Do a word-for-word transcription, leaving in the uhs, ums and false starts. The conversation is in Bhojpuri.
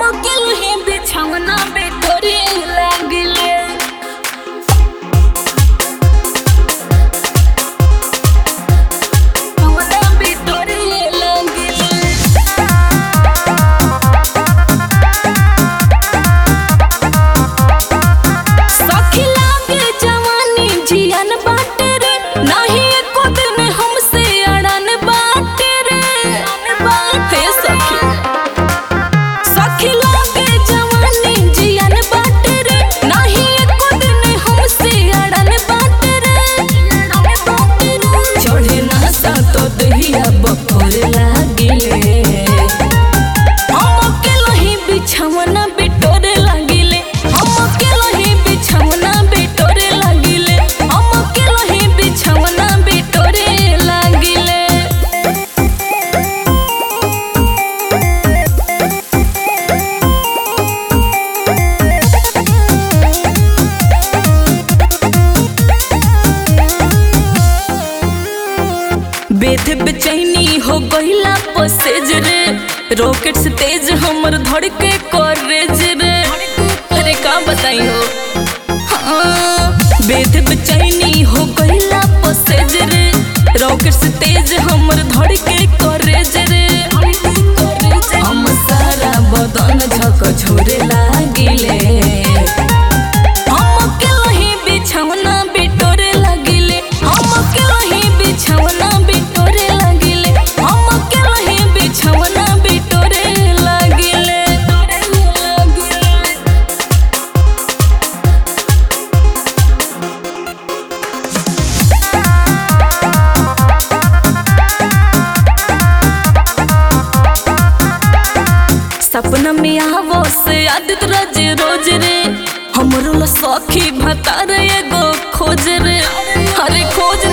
अकेले ही बिछौना पे तोरे लागिले बेथ बेचैनी हो गईला पसेज रे रॉकेट से तेज हमर धड़ के करेज रे अरे का बताई हो हाँ बेथ बेचैनी हो गईला पसेज रे रॉकेट से तेज हमर धड़ के करेज रे हम सारा बदन झक झोरे लागिले हम अकेले ही बिछौना बिटोरे लागिले हम अकेले ही बिछौना सपना में आवो से आदित राज रोज रे हमरो ला सखी भतार एगो खोज रे अरे खोज